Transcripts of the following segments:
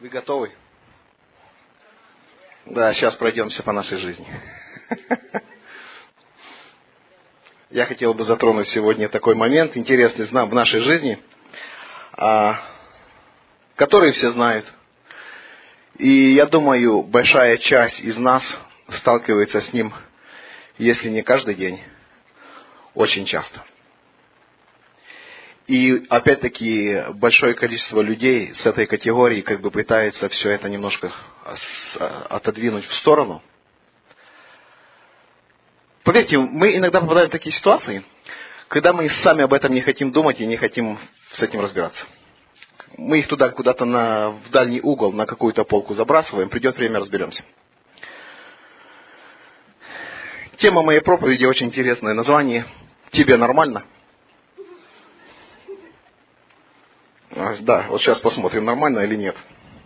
Вы готовы? Да, сейчас пройдемся по нашей жизни. Я хотел бы затронуть сегодня такой момент, интересный в нашей жизни, который все знают. И я думаю, большая часть из нас сталкивается с ним, если не каждый день, очень часто. И опять-таки большое количество людей с этой категории пытается все это немножко отодвинуть в сторону. Поверьте, мы иногда попадаем в такие ситуации, когда мы сами об этом не хотим думать и не хотим с этим разбираться. Мы их туда куда-то в дальний угол, на какую-то полку забрасываем, придет время, разберемся. Тема моей проповеди очень интересная, название «Тебе нормально?». Да, вот сейчас посмотрим, нормально или нет.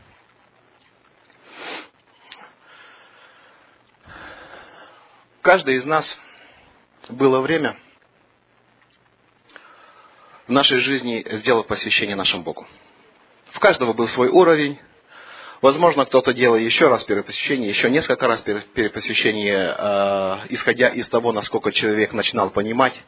Каждый из нас было время в нашей жизни сделать посвящение нашему Богу. У каждого был свой уровень. Возможно, кто-то делал еще раз перепосвящение, еще несколько раз перепосвящение, исходя из того, насколько человек начинал понимать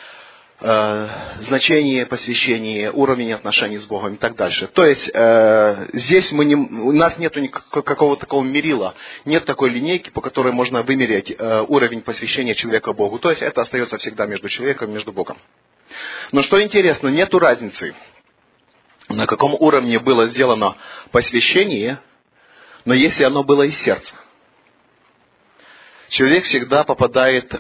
значение посвящения, уровень отношений с Богом и так дальше. То есть здесь у нас нет какого-то такого мерила, нет такой линейки, по которой можно вымерять уровень посвящения человека Богу. То есть это остается всегда между человеком и между Богом. Но что интересно, нету разницы, на каком уровне было сделано посвящение, но если оно было из сердца. Человек всегда попадает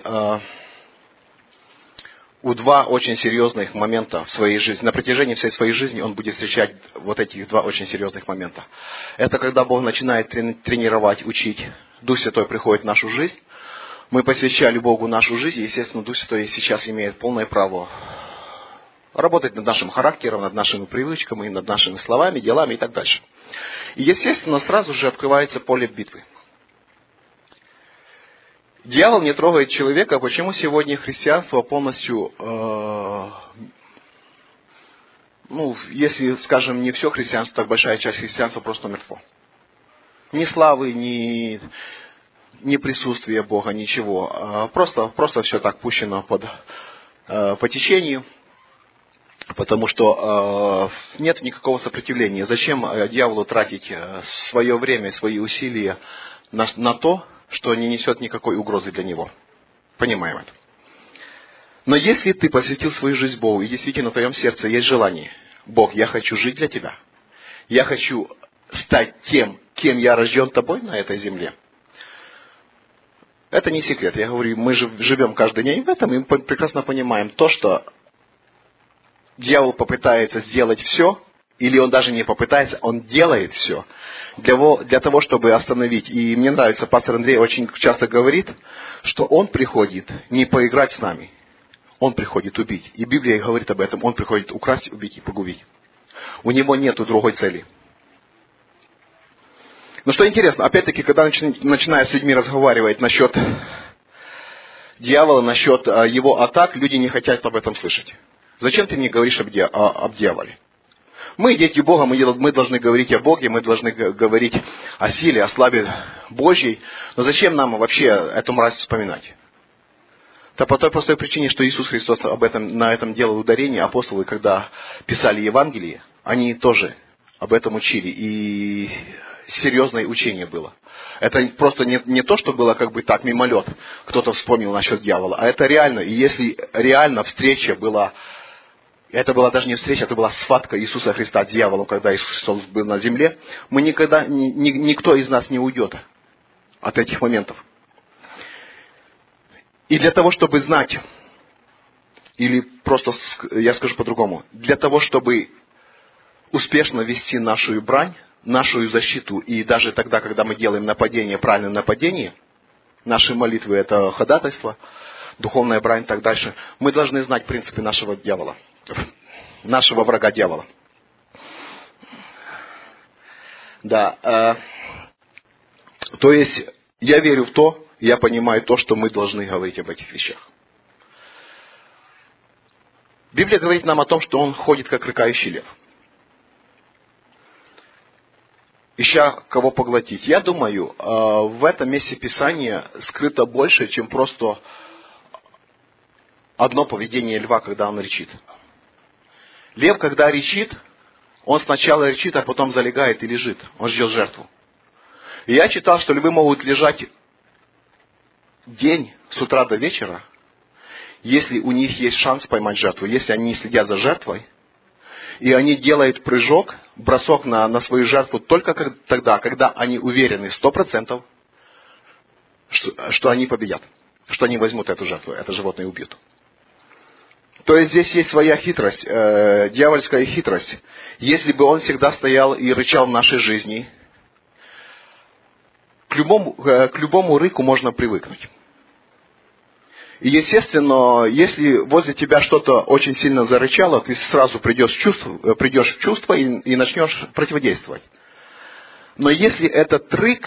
у два очень серьезных момента в своей жизни. На протяжении всей своей жизни он будет встречать вот этих два очень серьезных момента. Это когда Бог начинает тренировать, учить. Дух Святой приходит в нашу жизнь. Мы посвящали Богу нашу жизнь, и, естественно, Дух Святой сейчас имеет полное право работать над нашим характером, над нашими привычками, над нашими словами, делами и так дальше. И, естественно, сразу же открывается поле битвы. Дьявол не трогает человека. Почему сегодня христианство полностью, если, скажем, не все христианство, так большая часть христианства просто мертво. Ни славы, ни присутствия Бога, ничего. Просто все так пущено по течению, потому что нет никакого сопротивления. Зачем дьяволу тратить свое время, свои усилия на то, что не несет никакой угрозы для него? Понимаем это. Но если ты посвятил свою жизнь Богу, и действительно в твоем сердце есть желание: Бог, я хочу жить для Тебя, я хочу стать тем, кем я рожден Тобой на этой земле. Это не секрет. Я говорю, мы живем каждый день в этом, и мы прекрасно понимаем то, что дьявол попытается сделать все, или он даже не попытается, он делает все для того, чтобы остановить. И мне нравится, пастор Андрей очень часто говорит, что он приходит не поиграть с нами, он приходит убить. И Библия говорит об этом, он приходит украсть, убить и погубить. У него нету другой цели. Но что интересно, опять-таки, когда начиная с людьми разговаривать насчет дьявола, насчет его атак, люди не хотят об этом слышать. Зачем ты мне говоришь об дьяволе? Мы дети Бога, мы должны говорить о Боге, мы должны говорить о силе, о славе Божьей. Но зачем нам вообще эту мразь вспоминать? Да по той простой причине, что Иисус Христос на этом делал ударение. Апостолы, когда писали Евангелие, они тоже об этом учили. И серьезное учение было. Это просто не то, что было так мимолет, кто-то вспомнил насчет дьявола, а это реально. И если реально встреча была... Это была даже не встреча, это была схватка Иисуса Христа с дьяволом, когда Иисус Христос был на земле. Никто из нас не уйдет от этих моментов. И для того, чтобы знать, или просто я скажу по-другому, для того, чтобы успешно вести нашу брань, нашу защиту, и даже тогда, когда мы делаем нападение, правильное нападение, наши молитвы — это ходатайство, духовная брань и так дальше, мы должны знать принципы нашего дьявола. Нашего врага дьявола. Да. То есть, я верю в то, я понимаю то, что мы должны говорить об этих вещах. Библия говорит нам о том, что он ходит, как рыкающий лев. ища кого поглотить. Я думаю, в этом месте Писания скрыто больше, чем просто одно поведение льва, когда он рычит. Лев, когда рычит, он сначала рычит, а потом залегает и лежит. Он ждет жертву. И я читал, что львы могут лежать день с утра до вечера, если у них есть шанс поймать жертву, если они следят за жертвой, и они делают прыжок, бросок на свою жертву только тогда, когда они уверены 100%, что они победят, что они возьмут эту жертву, это животное убьют. То есть здесь есть своя хитрость, дьявольская хитрость. Если бы он всегда стоял и рычал в нашей жизни, к любому рыку можно привыкнуть. И, естественно, если возле тебя что-то очень сильно зарычало, ты сразу придешь в чувство и начнешь противодействовать. Но если этот рык,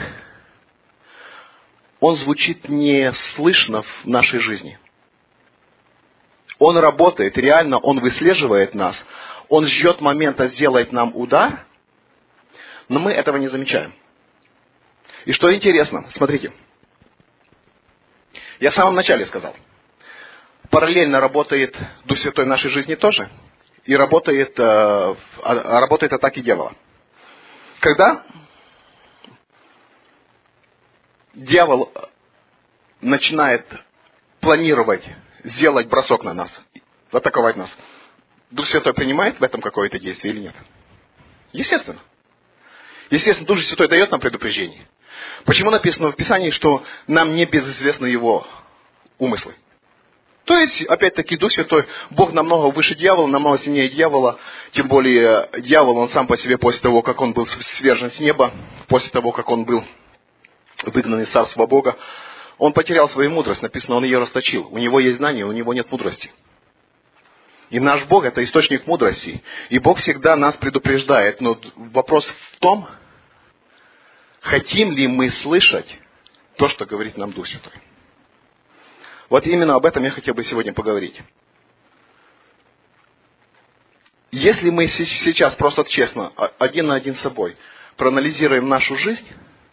он звучит неслышно в нашей жизни. Он работает, реально он выслеживает нас, он ждет момента сделать нам удар, но мы этого не замечаем. И что интересно, смотрите, я в самом начале сказал, параллельно работает Дух Святой в нашей жизни тоже, и работает атаки дьявола. Когда дьявол начинает планировать сделать бросок на нас, атаковать нас, Дух Святой принимает в этом какое-то действие или нет? Естественно. Естественно, Дух Святой дает нам предупреждение. Почему написано в Писании, что нам не безызвестны Его умыслы? То есть, опять-таки, Дух Святой, Бог намного выше дьявола, намного сильнее дьявола, тем более дьявол, он сам по себе после того, как он был свержен с неба, после того, как он был выгнан из царства Бога, он потерял свою мудрость, написано, он ее расточил. У него есть знания, у него нет мудрости. И наш Бог – это источник мудрости. И Бог всегда нас предупреждает. Но вопрос в том, хотим ли мы слышать то, что говорит нам Дух Святой. Вот именно об этом я хотел бы сегодня поговорить. Если мы сейчас просто честно, один на один с собой, проанализируем нашу жизнь,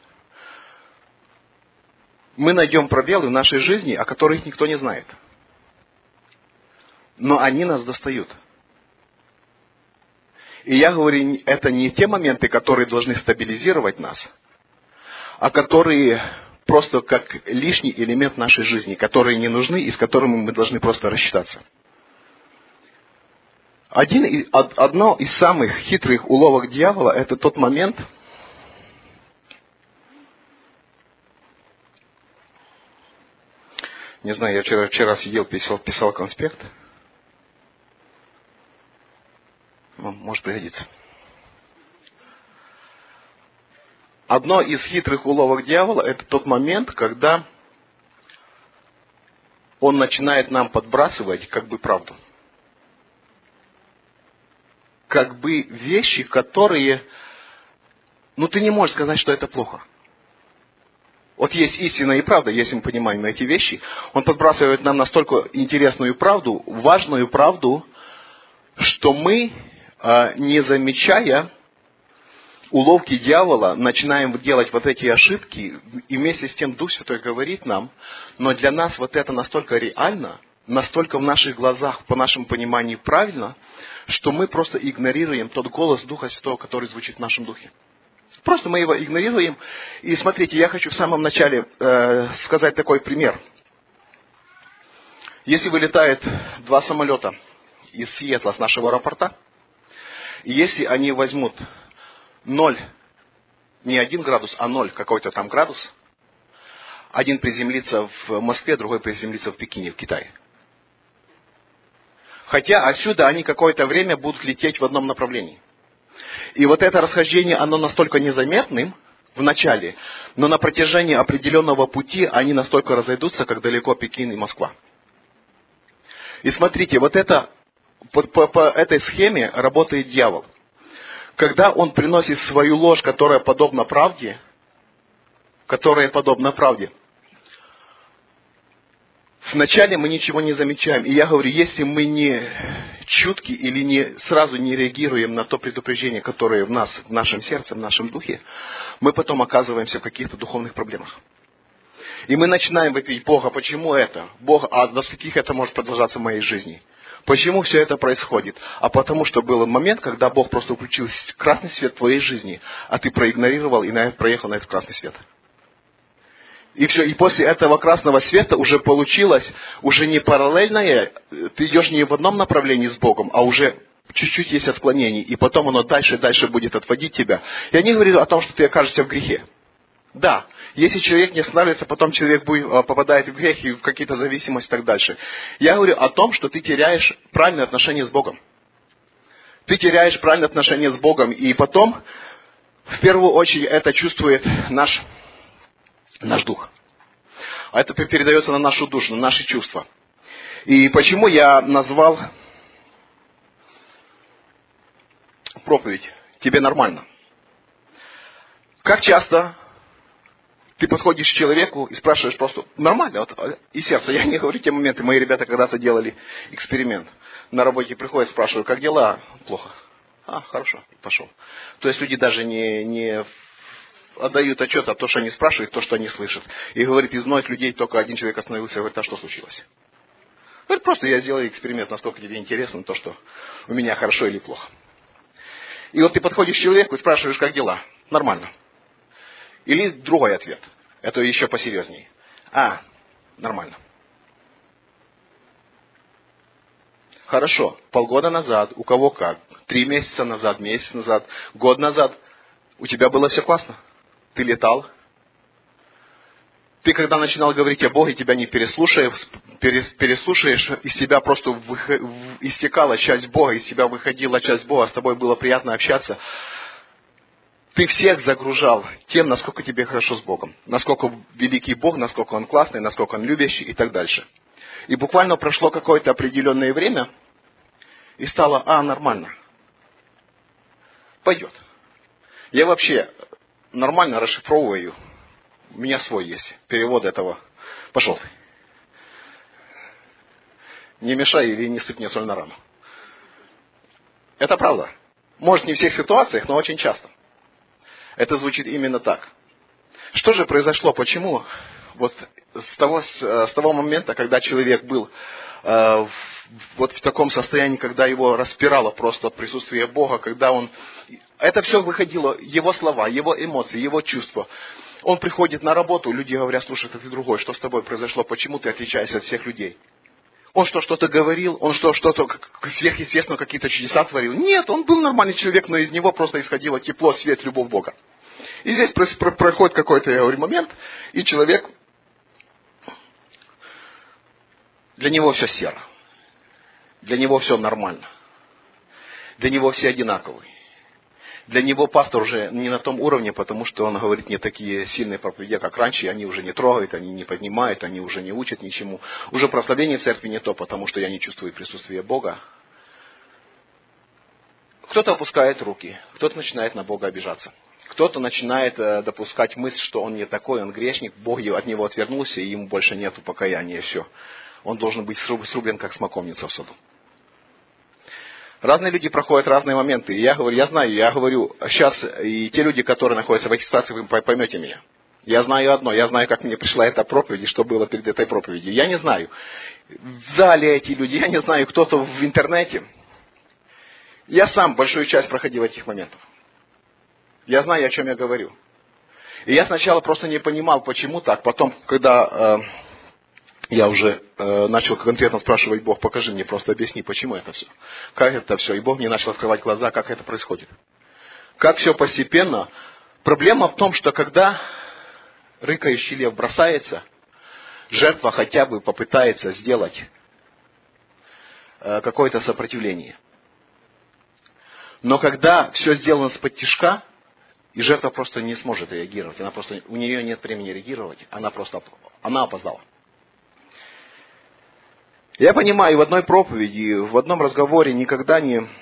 мы найдем пробелы в нашей жизни, о которых никто не знает. Но они нас достают. И я говорю, это не те моменты, которые должны стабилизировать нас, а которые просто как лишний элемент нашей жизни, которые не нужны и с которыми мы должны просто рассчитаться. Одно из самых хитрых уловок дьявола – это тот момент, не знаю, я вчера сидел, писал конспект. Может пригодиться. Одно из хитрых уловок дьявола – это тот момент, когда он начинает нам подбрасывать как бы правду. Как бы вещи, которые, ты не можешь сказать, что это плохо. Вот есть истина и правда, если мы понимаем эти вещи. Он подбрасывает нам настолько интересную правду, важную правду, что мы, не замечая уловки дьявола, начинаем делать вот эти ошибки, и вместе с тем Дух Святой говорит нам, но для нас вот это настолько реально, настолько в наших глазах, по нашему пониманию правильно, что мы просто игнорируем тот голос Духа Святого, который звучит в нашем духе. Просто мы его игнорируем. И смотрите, я хочу в самом начале сказать такой пример. Если вылетает 2 самолета из Сиэтла, с нашего аэропорта, и если они возьмут 0, не 1 градус, а 0 какой-то там градус, один приземлится в Москве, другой приземлится в Пекине, в Китае. Хотя отсюда они какое-то время будут лететь в одном направлении. И вот это расхождение, оно настолько незаметным в начале, но на протяжении определенного пути они настолько разойдутся, как далеко Пекин и Москва. И смотрите, вот это, по этой схеме работает дьявол. Когда он приносит свою ложь, которая подобна правде, Вначале мы ничего не замечаем. И я говорю, если мы не чутки или сразу не реагируем на то предупреждение, которое в нас, в нашем сердце, в нашем духе, мы потом оказываемся в каких-то духовных проблемах. И мы начинаем вопить: Бога, почему это? Бог, а до скольких это может продолжаться в моей жизни? Почему все это происходит? А потому что был момент, когда Бог просто включил красный свет в твоей жизни, а ты проигнорировал и проехал на этот красный свет. И все, и после этого красного света уже получилось, уже не параллельное, ты идешь не в одном направлении с Богом, а уже чуть-чуть есть отклонение, и потом оно дальше и дальше будет отводить тебя. Я не говорю о том, что ты окажешься в грехе. Да, если человек не останавливается, потом человек попадает в грех и в какие-то зависимости и так дальше. Я говорю о том, что ты теряешь правильные отношения с Богом. Ты теряешь правильные отношения с Богом, и потом, в первую очередь, это чувствует наш дух. А это передается на нашу душу, на наши чувства. И почему я назвал проповедь «Тебе нормально»? Как часто ты подходишь к человеку и спрашиваешь просто: нормально, вот, и сердце. Я не говорю те моменты, мои ребята когда-то делали эксперимент. На работе приходят, спрашивают: как дела? Плохо. Хорошо, пошел. То есть люди даже не отдают отчет о том, что они спрашивают, то, что они слышат. И говорит, из многих людей только один человек остановился и говорит: а что случилось? Говорит, просто я сделал эксперимент, насколько тебе интересно то, что у меня хорошо или плохо. И вот ты подходишь к человеку и спрашиваешь: как дела? Нормально. Или другой ответ. Это еще посерьезнее. Нормально. Хорошо. Полгода назад, у кого как, 3 месяца назад, месяц назад, год назад, у тебя было все классно? Ты летал? Ты когда начинал говорить о Боге, тебя не переслушаешь, из тебя просто истекала часть Бога, из тебя выходила часть Бога, с тобой было приятно общаться. Ты всех загружал тем, насколько тебе хорошо с Богом. Насколько великий Бог, насколько Он классный, насколько Он любящий и так дальше. И буквально прошло какое-то определенное время, и стало: нормально. Пойдет. Я вообще нормально расшифровываю. У меня свой есть перевод этого. Пошел ты. Не мешай или не сыпь мне соль на рану. Это правда. Может, не в всех ситуациях, но очень часто. Это звучит именно так. Что же произошло? Почему? Вот с того момента, когда человек был вот в таком состоянии, когда его распирало просто от присутствия Бога, когда он... Это все выходило, его слова, его эмоции, его чувства. Он приходит на работу, люди говорят: слушай, ты другой, что с тобой произошло, почему ты отличаешься от всех людей? Он что-то говорил, он что-то сверхъестественно, какие-то чудеса творил. Нет, он был нормальный человек, но из него просто исходило тепло, свет, любовь Бога. И здесь проходит какой-то, я говорю, момент, и человек, для него все серо. Для него все нормально. Для него все одинаковые. Для него пастор уже не на том уровне, потому что он говорит не такие сильные проповеди, как раньше, и они уже не трогают, они не поднимают, они уже не учат ничему. Уже прославление в церкви не то, потому что я не чувствую присутствия Бога. Кто-то опускает руки, кто-то начинает на Бога обижаться. Кто-то начинает допускать мысль, что он не такой, он грешник, Бог от него отвернулся, и ему больше нету покаяния, и все. Он должен быть срублен, как смоковница в саду. Разные люди проходят разные моменты. И я говорю сейчас, и те люди, которые находятся в этих ситуациях, вы поймете меня. Я знаю одно, я знаю, как мне пришла эта проповедь, и что было перед этой проповедью. Я не знаю, в зале эти люди, я не знаю, кто-то в интернете. Я сам большую часть проходил этих моментов. Я знаю, о чем я говорю. И я сначала просто не понимал, почему так. Потом, когда я уже начал конкретно спрашивать: Бог, покажи мне, просто объясни, почему это все. Как это все. И Бог мне начал открывать глаза, как это происходит. Как все постепенно. Проблема в том, что когда рыкающий лев бросается, жертва хотя бы попытается сделать какое-то сопротивление. Но когда все сделано с-под и жертва просто не сможет реагировать, у нее нет времени реагировать, она опоздала. Я понимаю, в одной проповеди, в одном разговоре никогда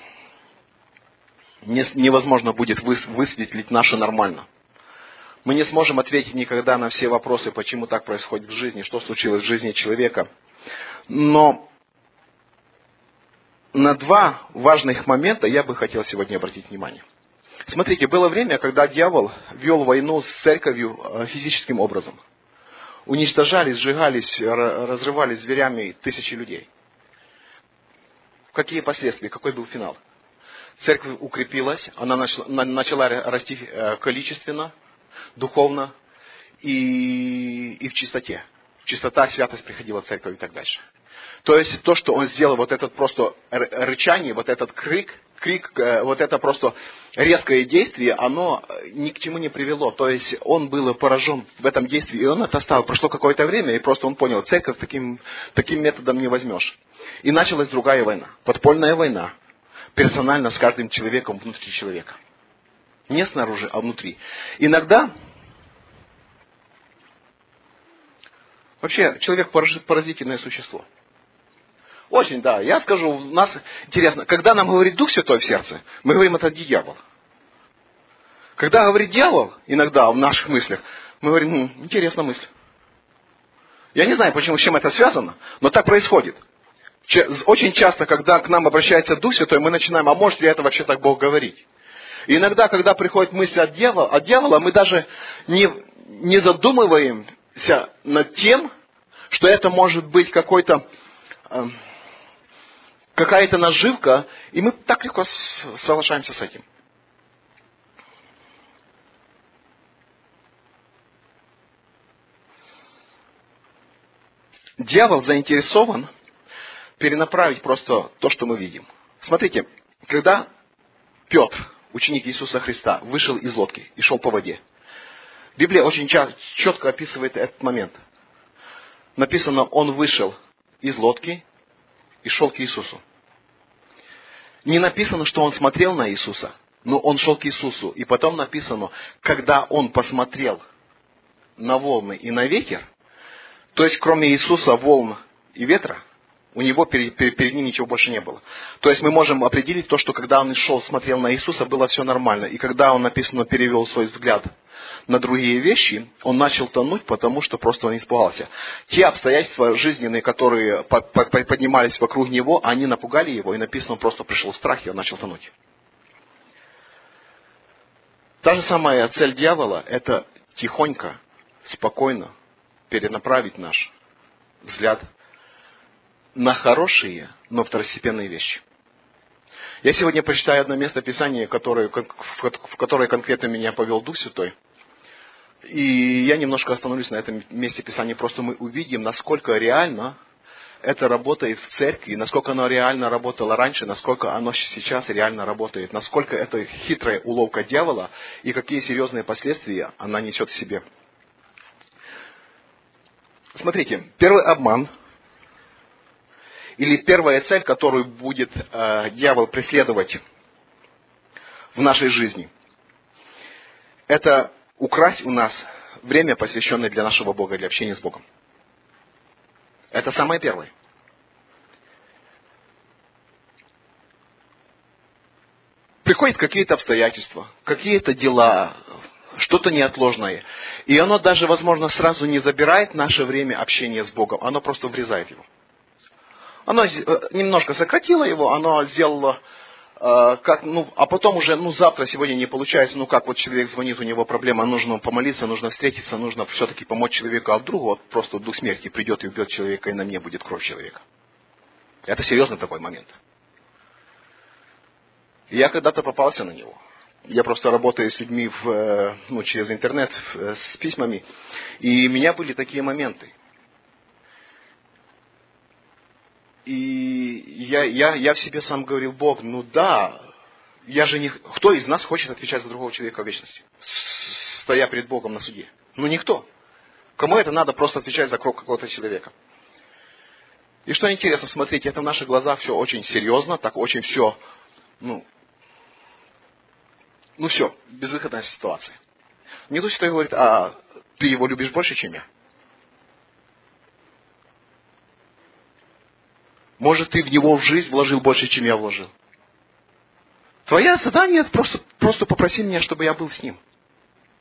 невозможно будет высветлить наше нормально. Мы не сможем ответить никогда на все вопросы, почему так происходит в жизни, что случилось в жизни человека. Но на два важных момента я бы хотел сегодня обратить внимание. Смотрите, было время, когда дьявол вел войну с церковью физическим образом. Уничтожались, сжигались, разрывались зверями тысячи людей. Какие последствия, какой был финал? Церковь укрепилась, она начала расти количественно, духовно и в чистоте. Чистота, святость приходила в церковь и так дальше. То есть то, что он сделал, вот этот просто рычание, вот этот крик, вот это просто резкое действие, оно ни к чему не привело. То есть он был поражен в этом действии, и он это оставил. Прошло какое-то время, и просто он понял, церковь таким методом не возьмешь. И началась другая война, подпольная война, персонально с каждым человеком внутри человека. Не снаружи, а внутри. Иногда, вообще, человек поразительное существо. Очень, да. Я скажу, у нас интересно, когда нам говорит Дух Святой в сердце, мы говорим, это дьявол. Когда говорит дьявол, иногда в наших мыслях, мы говорим, интересная мысль. Я не знаю, почему, с чем это связано, но так происходит. Очень часто, когда к нам обращается Дух Святой, мы начинаем, а может ли это вообще так Бог говорить? И иногда, когда приходит мысль от дьявола, мы даже не задумываемся над тем, что это может быть какая-то наживка, и мы так легко соглашаемся с этим. Дьявол заинтересован перенаправить просто то, что мы видим. Смотрите, когда Петр, ученик Иисуса Христа, вышел из лодки и шел по воде, Библия очень четко описывает этот момент. Написано, он вышел из лодки и шел к Иисусу. Не написано, что он смотрел на Иисуса, но он шел к Иисусу. И потом написано, когда он посмотрел на волны и на ветер, то есть кроме Иисуса, волн и ветра, у него перед ним ничего больше не было. То есть мы можем определить то, что когда он шел, смотрел на Иисуса, было все нормально. И когда он, написано, перевел свой взгляд на другие вещи, он начал тонуть, потому что просто он испугался. Те обстоятельства жизненные, которые поднимались вокруг него, они напугали его, и написано, он просто пришел в страх, и он начал тонуть. Та же самая цель дьявола – это тихонько, спокойно перенаправить наш взгляд на хорошие, но второстепенные вещи. Я сегодня прочитаю одно место Писания, в которое конкретно меня повел Дух Святой. И я немножко остановлюсь на этом месте Писания. Просто мы увидим, насколько реально это работает в церкви, насколько оно реально работало раньше, насколько оно сейчас реально работает, насколько это хитрая уловка дьявола и какие серьезные последствия она несет в себе. Смотрите, первый обман или первая цель, которую будет дьявол преследовать в нашей жизни, это украсть у нас время, посвященное для нашего Бога, для общения с Богом. Это самое первое. Приходят какие-то обстоятельства, какие-то дела, что-то неотложное. И оно даже, возможно, сразу не забирает наше время общения с Богом, оно просто врезает его. Оно немножко сократило его, оно сделало, а потом уже, завтра, сегодня не получается, как вот человек звонит, у него проблема, нужно помолиться, нужно встретиться, нужно все-таки помочь человеку, а вдруг вот просто дух смерти придет и убьет человека, и на мне будет кровь человека. Это серьезный такой момент. Я когда-то попался на него. Я просто работаю с людьми через интернет, с письмами, и у меня были такие моменты. И я в себе сам говорил, Бог, я же не... Кто из нас хочет отвечать за другого человека в вечности, стоя перед Богом на суде? Никто. Кому это надо просто отвечать за кровь какого-то человека? И что интересно, смотрите, это в наших глазах все очень серьезно, так очень все, все, безвыходная ситуация. Мне Дух Святой говорит, а ты его любишь больше, чем я? Может, ты в него в жизнь вложил больше, чем я вложил? Твое задание просто попроси меня, чтобы я был с ним.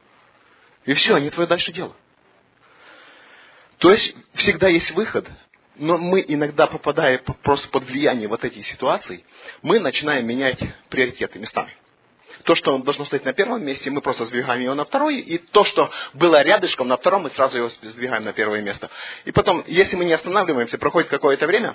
И все, не твое дальше дело. То есть, всегда есть выход. Но мы иногда, попадая просто под влияние вот этих ситуаций, мы начинаем менять приоритеты местами. То, что должно стоять на первом месте, мы просто сдвигаем его на второе. И то, что было рядышком на втором, мы сразу его сдвигаем на первое место. И потом, если мы не останавливаемся, проходит какое-то время,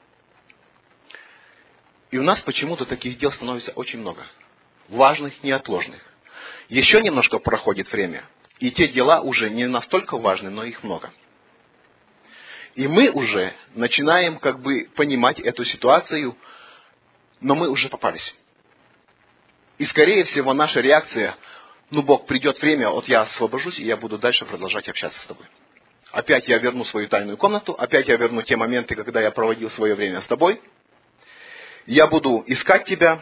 и у нас почему-то таких дел становится очень много. Важных, неотложных. Еще немножко проходит время, и те дела уже не настолько важны, но их много. И мы уже начинаем как бы понимать эту ситуацию, но мы уже попались. И скорее всего наша реакция, Бог, придет время, вот я освобожусь, и я буду дальше продолжать общаться с тобой. Опять я верну свою тайную комнату, опять я верну те моменты, когда я проводил свое время с тобой. Я буду искать тебя.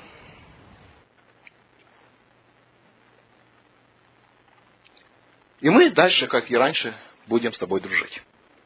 И мы дальше, как и раньше, будем с тобой дружить.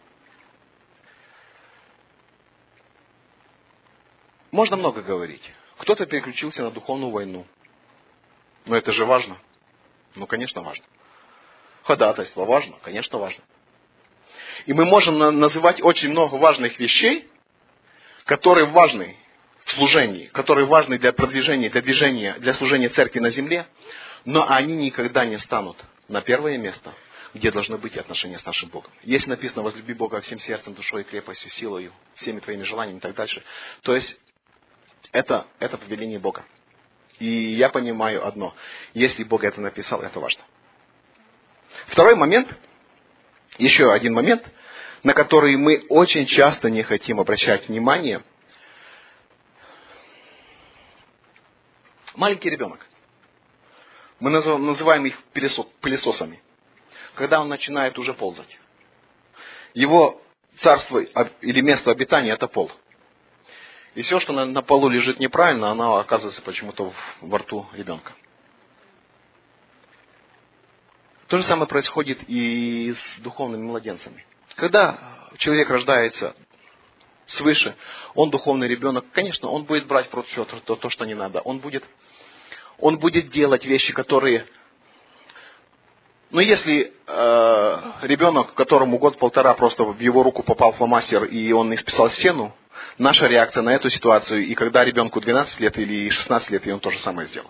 Можно много говорить. Кто-то переключился на духовную войну. Но это же важно. Конечно, важно. Ходатайство важно? Конечно, важно. И мы можем называть очень много важных вещей, которые важны в служении, которые важны для продвижения, для движения, для служения церкви на земле, но они никогда не станут на первое место, где должны быть отношения с нашим Богом. Если написано «возлюби Бога всем сердцем, душой, крепостью, силою, всеми твоими желаниями» и так дальше, то есть это повеление Бога. И я понимаю одно. Если Бог это написал, это важно. Второй момент, еще один момент, на который мы очень часто не хотим обращать внимание. Маленький ребенок. Мы называем их пылесосами. Когда он начинает уже ползать. Его царство или место обитания – это пол. И все, что на полу лежит неправильно, оно оказывается почему-то во рту ребенка. То же самое происходит и с духовными младенцами. Когда человек рождается свыше, он духовный ребенок, конечно, он будет брать против себя то, что не надо. Он будет делать вещи, которые... Но если ребенок, которому год-полтора, просто в его руку попал фломастер, и он исписал стену, наша реакция на эту ситуацию, и когда ребенку 12 лет или 16 лет, и он то же самое сделал.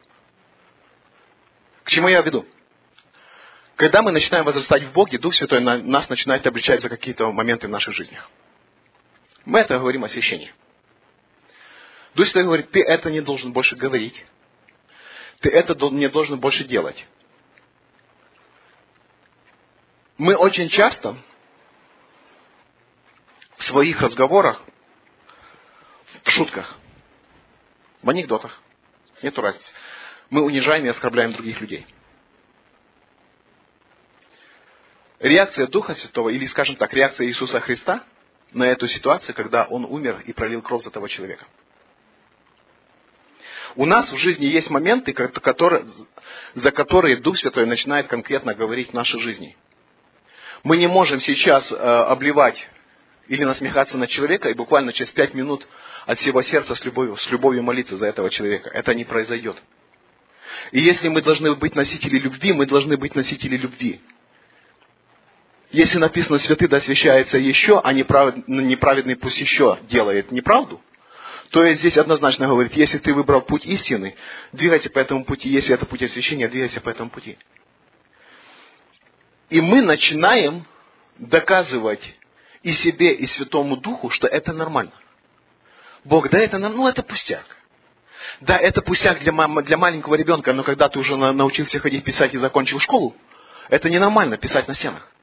К чему я веду? Когда мы начинаем возрастать в Боге, Дух Святой нас начинает обличать за какие-то моменты в наших жизнях. Мы это говорим о священии. Дух Святой говорит, ты это не должен больше говорить. Ты это не должен больше делать. Мы очень часто в своих разговорах, в шутках, в анекдотах, нету разницы, мы унижаем и оскорбляем других людей. Реакция Духа Святого, или, скажем так, реакция Иисуса Христа на эту ситуацию, когда Он умер и пролил кровь за того человека. У нас в жизни есть моменты, за которые Дух Святой начинает конкретно говорить в нашей жизни. Мы не можем сейчас обливать или насмехаться над человека и буквально через 5 минут от всего сердца с любовью молиться за этого человека. Это не произойдет. И если мы должны быть носители любви, мы должны быть носители любви. Если написано «святый да освящается еще», а неправедный пусть еще делает неправду, то есть здесь однозначно говорит, если ты выбрал путь истины, двигайся по этому пути. Если это путь освящения, двигайся по этому пути. И мы начинаем доказывать и себе, и Святому Духу, что это нормально. Бог, да это это пустяк. Да, это пустяк для маленького ребенка, но когда ты уже научился ходить писать и закончил школу, это ненормально писать на стенах.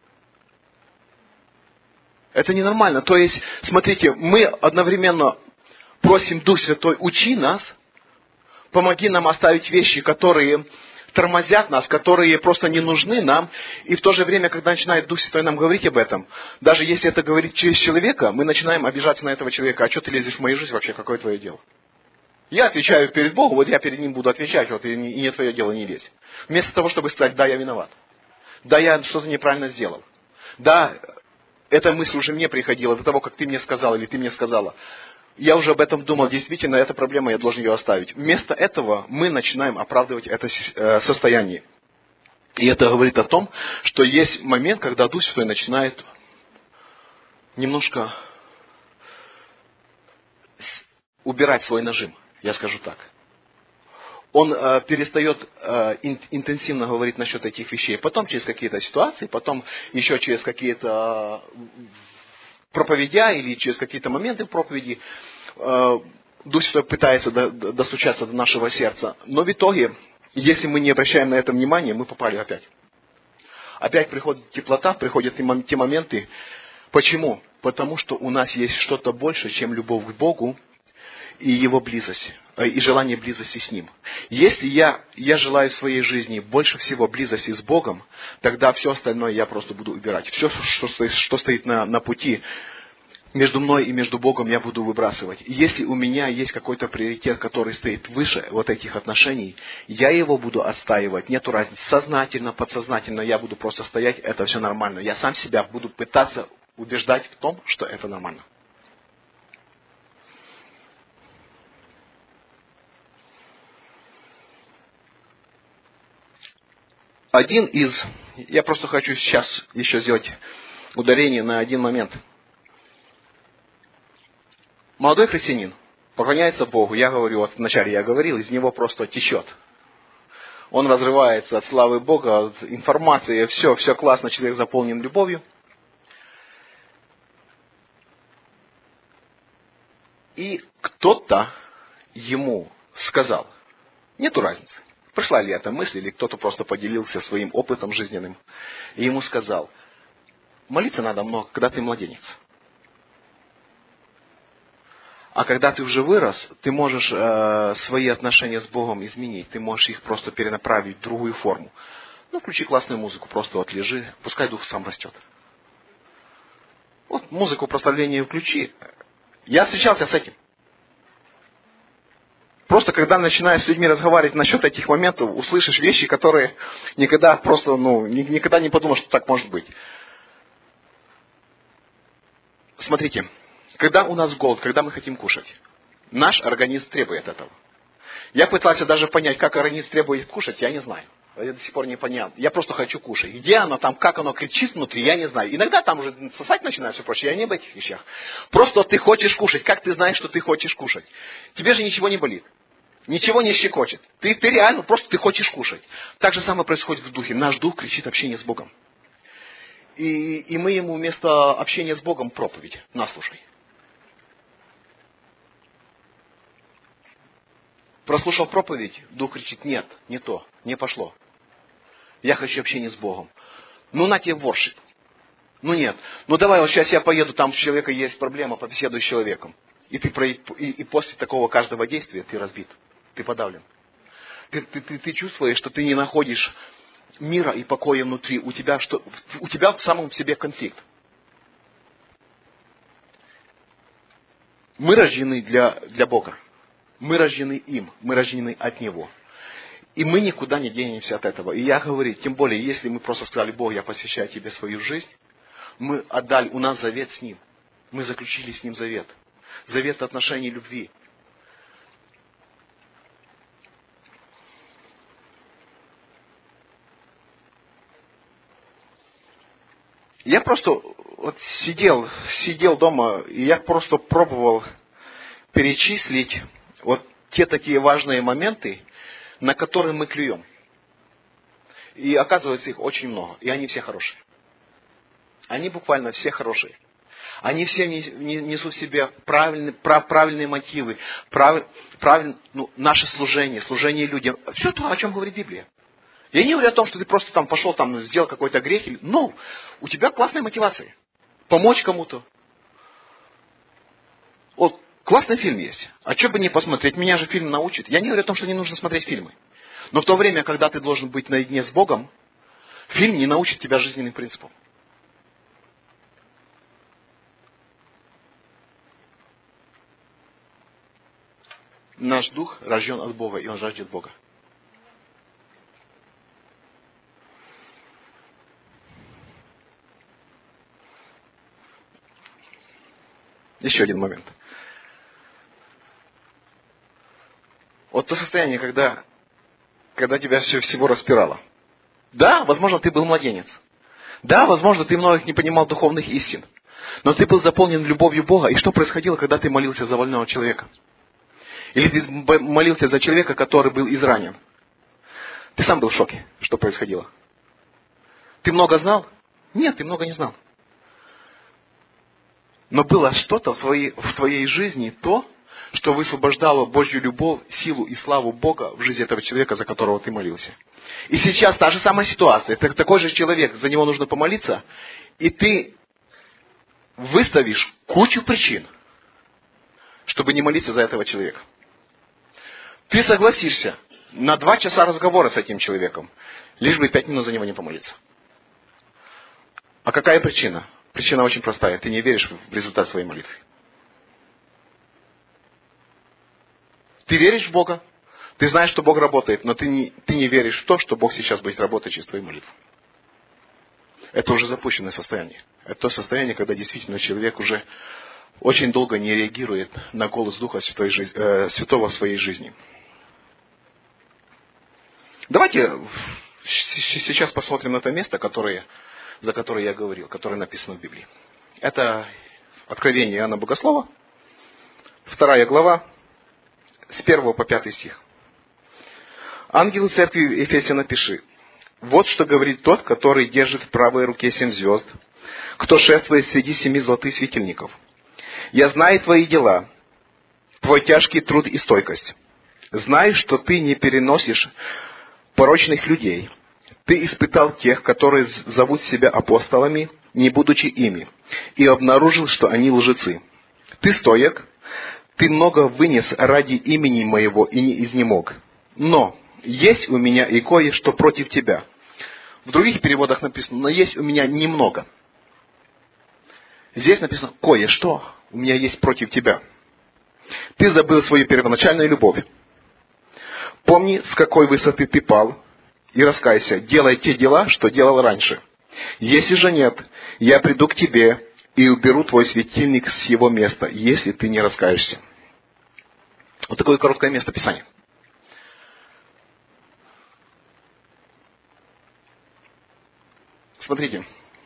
Это ненормально. То есть, смотрите, мы одновременно просим Дух Святой, учи нас, помоги нам оставить вещи, которые тормозят нас, которые просто не нужны нам. И в то же время, когда начинает Дух Святой нам говорить об этом, даже если это говорит через человека, мы начинаем обижаться на этого человека. А что ты лезешь в мою жизнь вообще? Какое твое дело? Я отвечаю перед Богом, вот я перед Ним буду отвечать, и не твое дело, не лезь. Вместо того, чтобы сказать, да, я виноват. Да, я что-то неправильно сделал. Да, эта мысль уже мне приходила до того, как ты мне сказал или ты мне сказала. Я уже об этом думал, действительно, эта проблема, я должен ее оставить. Вместо этого мы начинаем оправдывать это состояние. И это говорит о том, что есть момент, когда Дух Святой начинает немножко убирать свой нажим, я скажу так. Он перестает интенсивно говорить насчет этих вещей. Потом через какие-то ситуации, потом еще через какие-то проповедя или через какие-то моменты в проповеди Дух Святой пытается достучаться до нашего сердца. Но в итоге, если мы не обращаем на это внимания, мы попали опять. Опять приходит теплота, приходят те моменты. Почему? Потому что у нас есть что-то больше, чем любовь к Богу и Его близость, и желание близости с Ним. Если я желаю в своей жизни больше всего близости с Богом, тогда все остальное я просто буду убирать. Все, что стоит на пути между мной и между Богом, я буду выбрасывать. И если у меня есть какой-то приоритет, который стоит выше вот этих отношений, я его буду отстаивать. Нету разницы. Сознательно, подсознательно я буду просто стоять, это все нормально. Я сам себя буду пытаться убеждать в том, что это нормально. Я просто хочу сейчас еще сделать ударение на один момент. Молодой христианин поклоняется Богу. Я говорю, вот вначале я говорил, из него просто течет. Он разрывается от славы Бога, от информации, все классно, человек заполнен любовью. И кто-то ему сказал, нету разницы. Пришла ли эта мысль, или кто-то просто поделился своим опытом жизненным, и ему сказал, молиться надо много, когда ты младенец. А когда ты уже вырос, ты можешь свои отношения с Богом изменить, ты можешь их просто перенаправить в другую форму. Ну, включи классную музыку, просто вот лежи, пускай дух сам растет. Вот музыку прославления включи. Я встречался с этим. Просто когда начинаешь с людьми разговаривать насчет этих моментов, услышишь вещи, которые никогда никогда не подумаешь, что так может быть. Смотрите, когда у нас голод, когда мы хотим кушать, наш организм требует этого. Я пытался даже понять, как организм требует кушать, я не знаю. Я до сих пор не понял. Я просто хочу кушать. Где оно там, как оно кричит внутри, я не знаю. Иногда там уже сосать начинает все прочее, я не об этих вещах. Просто ты хочешь кушать. Как ты знаешь, что ты хочешь кушать? Тебе же ничего не болит. Ничего не щекочет. Ты реально, просто ты хочешь кушать. Так же самое происходит в духе. Наш дух кричит общение с Богом. И мы ему вместо общения с Богом проповедь. Наслушай. Прослушал проповедь, дух кричит, нет, не то, не пошло. Я хочу общения с Богом. Ну, на тебе воршип. Ну, нет. Ну, давай, вот сейчас я поеду, там у человека есть проблема, побеседую с человеком. И после такого каждого действия ты разбит, ты подавлен. Ты чувствуешь, что ты не находишь мира и покоя внутри. У тебя в самом себе конфликт. Мы рождены для Бога. Мы рождены им, мы рождены от Него. И мы никуда не денемся от этого. И я говорю, тем более, если мы просто сказали, Бог, я посвящаю Тебе свою жизнь, мы отдали, у нас завет с Ним. Мы заключили с Ним завет. Завет отношений любви. Я просто вот сидел дома, и я просто пробовал перечислить вот те такие важные моменты, на которые мы клюем. И оказывается, их очень много. И они все хорошие. Они буквально все хорошие. Они все несут в себе правильные мотивы, наше служение людям. Все то, о чем говорит Библия. Я не говорю о том, что ты просто там пошел, там, сделал какой-то грех. Но у тебя классная мотивация. Помочь кому-то. Вот классный фильм есть. А что бы не посмотреть? Меня же фильм научит. Я не говорю о том, что не нужно смотреть фильмы. Но в то время, когда ты должен быть наедине с Богом, фильм не научит тебя жизненным принципам. Наш дух рожден от Бога, и он жаждет Бога. Еще один момент. Вот то состояние, когда тебя всего распирало. Да, возможно, ты был младенец. Да, возможно, ты многих не понимал духовных истин. Но ты был заполнен любовью Бога. И что происходило, когда ты молился за больного человека? Или ты молился за человека, который был изранен. Ты сам был в шоке, что происходило. Ты много знал? Нет, ты много не знал. Но было что-то в твоей жизни, то, что высвобождало Божью любовь, силу и славу Бога в жизни этого человека, за которого ты молился. И сейчас та же самая ситуация. Это такой же человек, за него нужно помолиться, и ты выставишь кучу причин, чтобы не молиться за этого человека. Ты согласишься на 2 часа разговора с этим человеком, лишь бы 5 минут за него не помолиться. А какая причина? Причина очень простая. Ты не веришь в результат своей молитвы. Ты веришь в Бога, ты знаешь, что Бог работает, но ты не веришь в то, что Бог сейчас будет работать через твою молитву. Это уже запущенное состояние. Это то состояние, когда действительно человек уже очень долго не реагирует на голос Духа Святого в своей жизни. Давайте сейчас посмотрим на то место, за которое я говорил, которое написано в Библии. Это Откровение Иоанна Богослова, 2 глава, с 1 по 5 стих. «Ангелу церкви Ефесина пиши: вот что говорит тот, который держит в правой руке 7 звезд, кто шествует среди 7 золотых светильников. Я знаю твои дела, твой тяжкий труд и стойкость. Знаю, что ты не переносишь порочных людей. Ты испытал тех, которые зовут себя апостолами, не будучи ими, и обнаружил, что они лжецы. Ты стоек, ты много вынес ради имени моего и не изнемог. Но есть у меня и кое-что против тебя». В других переводах написано: «но есть у меня немного». Здесь написано: «кое-что у меня есть против тебя. Ты забыл свою первоначальную любовь. Помни, с какой высоты ты пал, и раскайся, делай те дела, что делал раньше. Если же нет, я приду к тебе и уберу твой светильник с его места, если ты не раскаешься». Вот такое короткое место Писания. Смотрите.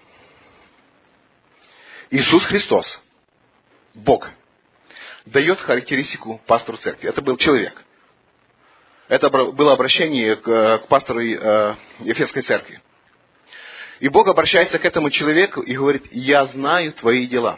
Иисус Христос, Бог, дает характеристику пастору церкви. Это был человек. Это было обращение к пастору Ефесской церкви. И Бог обращается к этому человеку и говорит: «Я знаю твои дела».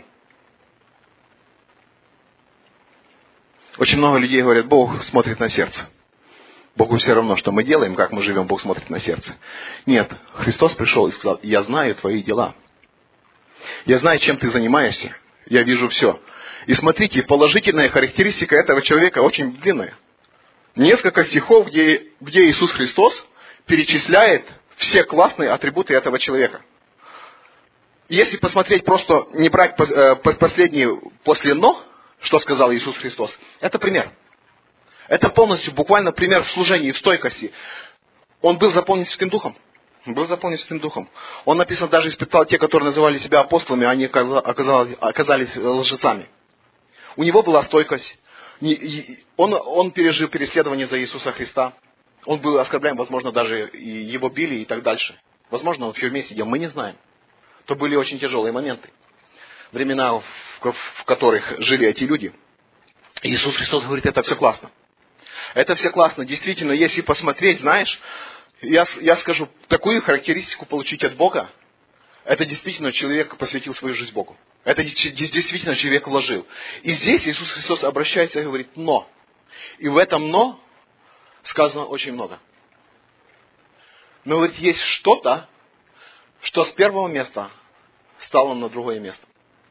Очень много людей говорят: Бог смотрит на сердце. Богу все равно, что мы делаем, как мы живем, Бог смотрит на сердце. Нет, Христос пришел и сказал: «Я знаю твои дела. Я знаю, чем ты занимаешься. Я вижу все». И смотрите, положительная характеристика этого человека очень длинная. Несколько стихов, где Иисус Христос перечисляет все классные атрибуты этого человека. Если посмотреть, просто не брать последние после «но», что сказал Иисус Христос, это пример. Это полностью, буквально пример в служении, в стойкости. Он был заполнен Святым Духом. Он, написано, даже испытал те, которые называли себя апостолами, они оказались лжецами. У него была стойкость. Он пережил преследование за Иисуса Христа. Он был оскорбляем, возможно, даже и его били и так дальше. Возможно, он в тюрьме сидел, мы не знаем. То были очень тяжелые моменты. Времена, в которых жили эти люди. Иисус Христос говорит: это все классно. Это все классно. Действительно, если посмотреть, знаешь, я скажу, такую характеристику получить от Бога, это действительно человек посвятил свою жизнь Богу. Это действительно человек вложил. И здесь Иисус Христос обращается и говорит: «но». И в этом «но» сказано очень много. Но говорит, есть что-то, что с первого места стало на другое место.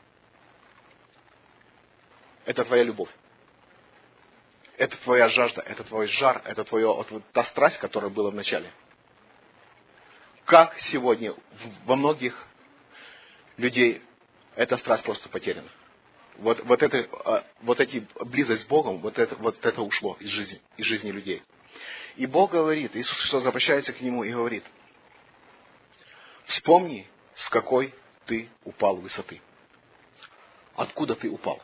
Это твоя любовь. Это твоя жажда, это твой жар, это та страсть, которая была в начале. Как сегодня во многих людей эта страсть просто потеряна. Вот эти близость с Богом, вот это ушло из жизни людей. И Бог говорит, Иисус Христос обращается к нему и говорит: вспомни, с какой ты упал высоты. Откуда ты упал?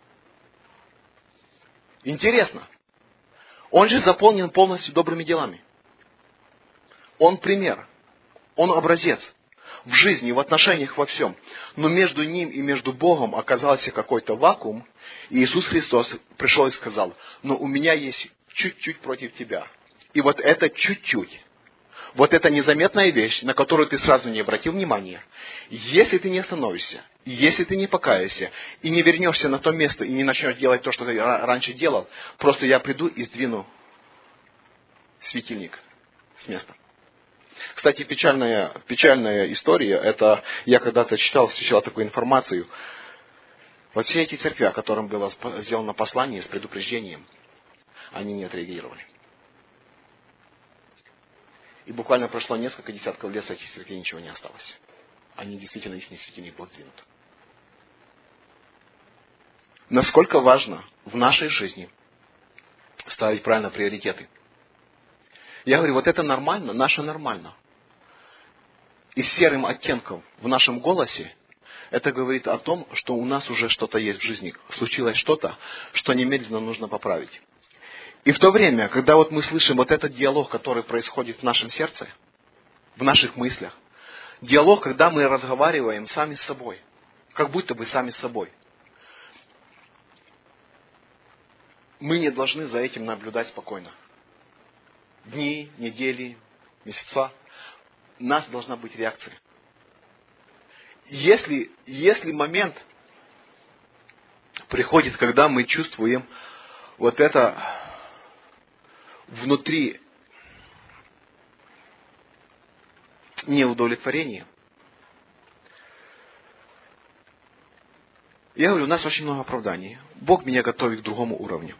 Интересно. Он же заполнен полностью добрыми делами. Он пример. Он образец. в жизни, в отношениях, во всем. Но между ним и между Богом оказался какой-то вакуум. И Иисус Христос пришел и сказал: но у меня есть чуть-чуть против тебя. И вот это чуть-чуть, вот эта незаметная вещь, на которую ты сразу не обратил внимания, если ты не остановишься, если ты не покаешься, и не вернешься на то место, и не начнешь делать то, что ты раньше делал, просто я приду и сдвину светильник с места. Кстати, печальная история, это я когда-то встречал такую информацию. Вот все эти церкви, которым было сделано послание с предупреждением, они не отреагировали. И буквально прошло несколько десятков лет, с этих церквей ничего не осталось. Они действительно, их светильник был сдвинут. Насколько важно в нашей жизни ставить правильно приоритеты. Я говорю, вот это нормально, наше нормально. И с серым оттенком в нашем голосе это говорит о том, что у нас уже что-то есть в жизни. Случилось что-то, что немедленно нужно поправить. И в то время, когда вот мы слышим вот этот диалог, который происходит в нашем сердце, в наших мыслях, диалог, когда мы разговариваем сами с собой, как будто бы сами с собой, мы не должны за этим наблюдать спокойно. Дни, недели, месяца. У нас должна быть реакция. Если момент приходит, когда мы чувствуем вот это внутри неудовлетворение, я говорю, у нас очень много оправданий. Бог меня готовит к другому уровню.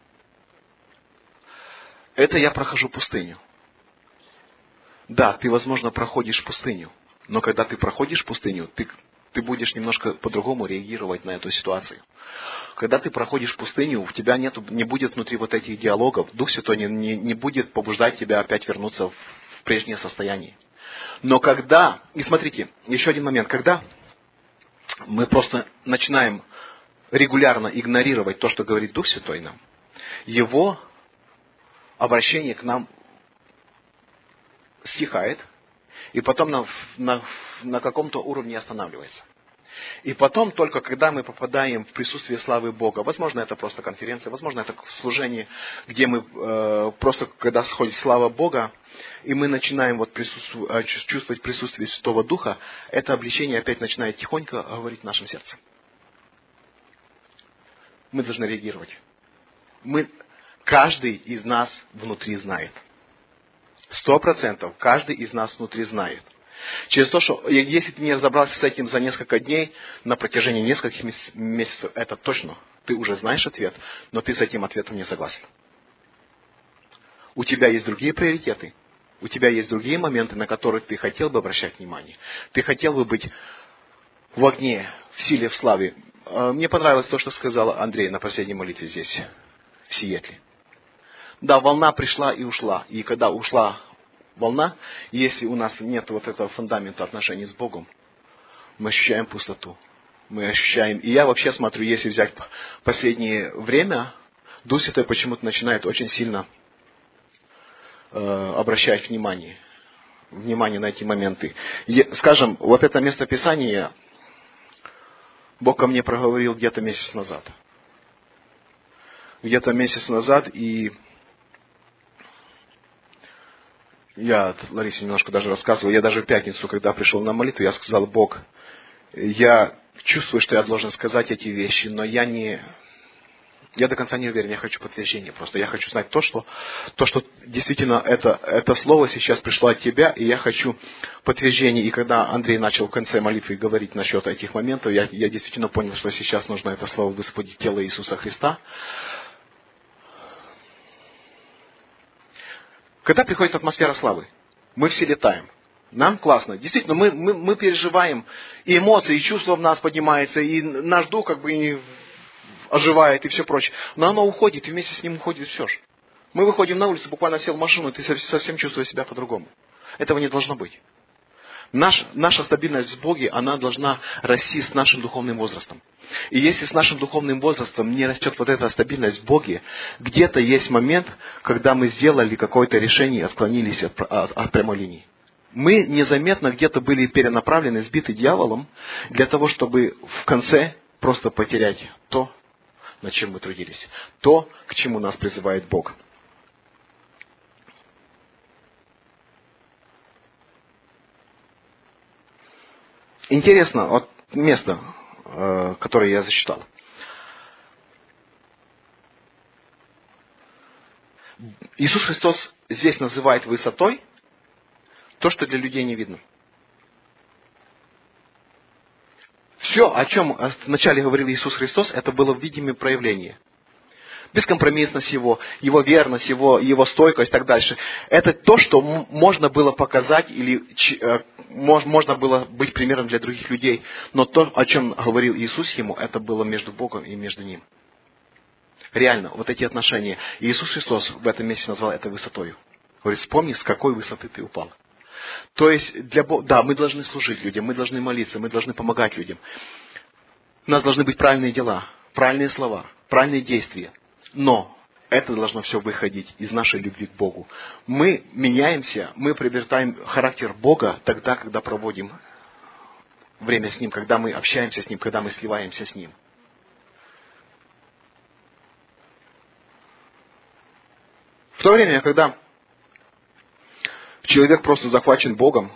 Это я прохожу пустыню. Да, ты, возможно, проходишь пустыню. Но когда ты проходишь пустыню, ты будешь немножко по-другому реагировать на эту ситуацию. Когда ты проходишь пустыню, у тебя не будет внутри вот этих диалогов. Дух Святой не будет побуждать тебя опять вернуться в прежнее состояние. Но когда, и смотрите, еще один момент, когда мы просто начинаем регулярно игнорировать то, что говорит Дух Святой нам, Его обращение к нам стихает, и потом на каком-то уровне останавливается. И потом, только когда мы попадаем в присутствие славы Бога, возможно, это просто конференция, возможно, это служение, где мы просто, когда сходит слава Бога, и мы начинаем чувствовать присутствие Святого Духа, это обличение опять начинает тихонько говорить в нашем сердце. Мы должны реагировать. Каждый из нас внутри знает. 100% каждый из нас внутри знает. Через то, что если ты не разобрался с этим за несколько дней, на протяжении нескольких месяцев, это точно, ты уже знаешь ответ, но ты с этим ответом не согласен. У тебя есть другие приоритеты, у тебя есть другие моменты, на которые ты хотел бы обращать внимание. Ты хотел бы быть в огне, в силе, в славе. Мне понравилось то, что сказал Андрей на последней молитве здесь, в Сиэтле. Да, волна пришла и ушла. И когда ушла волна, если у нас нет вот этого фундамента отношений с Богом, мы ощущаем пустоту. Мы ощущаем... И я вообще смотрю, если взять последнее время, Дух Святой почему-то начинает очень сильно обращать внимание на эти моменты. Скажем, вот это местописание Бог ко мне проговорил где-то месяц назад. И я Ларисе немножко даже рассказывал, я даже в пятницу, когда пришел на молитву, я сказал: Бог, я чувствую, что я должен сказать эти вещи, но я до конца не уверен, я хочу подтверждения просто. Я хочу знать то, что действительно это слово сейчас пришло от Тебя, и я хочу подтверждение. И когда Андрей начал в конце молитвы говорить насчет этих моментов, я действительно понял, что сейчас нужно это слово высвободить в тело Иисуса Христа. Когда приходит атмосфера славы, мы все летаем. Нам классно. Действительно, мы переживаем, и эмоции, и чувства в нас поднимаются, и наш дух как бы оживает, и все прочее. Но оно уходит, и вместе с ним уходит все же. Мы выходим на улицу, буквально сел в машину, и ты совсем чувствуешь себя по-другому. Этого не должно быть. Наша стабильность в Боге, она должна расти с нашим духовным возрастом. И если с нашим духовным возрастом не растет вот эта стабильность в Боге, где-то есть момент, когда мы сделали какое-то решение и отклонились от прямой линии. Мы незаметно где-то были перенаправлены, сбиты дьяволом, для того, чтобы в конце просто потерять то, над чем мы трудились. То, к чему нас призывает Бог. Интересно, вот место, которое я зачитал. Иисус Христос здесь называет высотой то, что для людей не видно. Все, о чем вначале говорил Иисус Христос, это было в видимом проявлении. Бескомпромиссность Его, Его верность, Его стойкость и так дальше. Это то, что можно было показать или можно было быть примером для других людей. Но то, о чем говорил Иисус Ему, это было между Богом и между Ним. Реально, вот эти отношения. И Иисус Христос в этом месте назвал это высотою. Говорит, вспомни, с какой высоты ты упал. То есть, для Бога, да, мы должны служить людям, мы должны молиться, мы должны помогать людям. У нас должны быть правильные дела, правильные слова, правильные действия. Но это должно все выходить из нашей любви к Богу. Мы меняемся, мы приобретаем характер Бога тогда, когда проводим время с Ним, когда мы общаемся с Ним, когда мы сливаемся с Ним. В то время, когда человек просто захвачен Богом,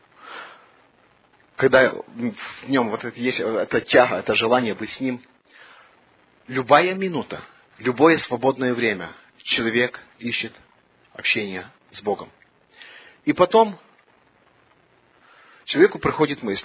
когда в нем вот это есть эта тяга, это желание быть с Ним, любая минута, любое свободное время человек ищет общение с Богом. И потом человеку приходит мысль.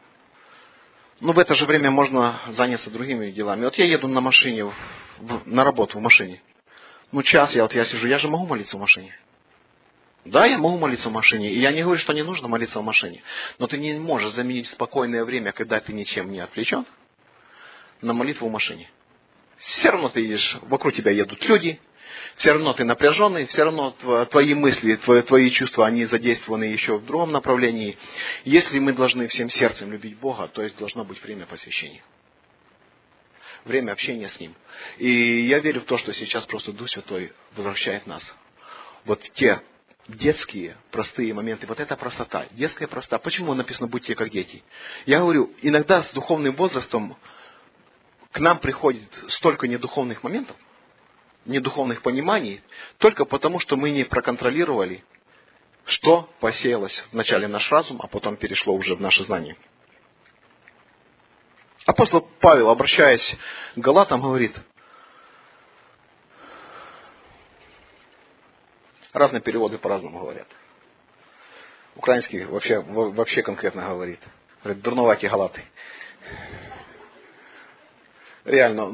В это же время можно заняться другими делами. Вот я еду на машине, на работу в машине. Час я сижу, я же могу молиться в машине. Да, я могу молиться в машине. И я не говорю, что не нужно молиться в машине. Но ты не можешь заменить спокойное время, когда ты ничем не отвлечен, на молитву в машине. Все равно ты едешь, вокруг тебя едут люди, все равно ты напряженный, все равно твои мысли, твои чувства, они задействованы еще в другом направлении. Если мы должны всем сердцем любить Бога, то есть должно быть время посвящения. Время общения с Ним. И я верю в то, что сейчас просто Дух Святой возвращает нас. Вот в те детские, простые моменты. Вот эта простота, детская простота. Почему написано «будьте как дети»? Я говорю, иногда с духовным возрастом к нам приходит столько недуховных моментов, недуховных пониманий, только потому, что мы не проконтролировали, что посеялось вначале наш разум, а потом перешло уже в наше знание. Апостол Павел, обращаясь к Галатам, говорит, разные переводы по-разному говорят. Украинский вообще конкретно говорит. Говорит, дурноваті галати. Реально,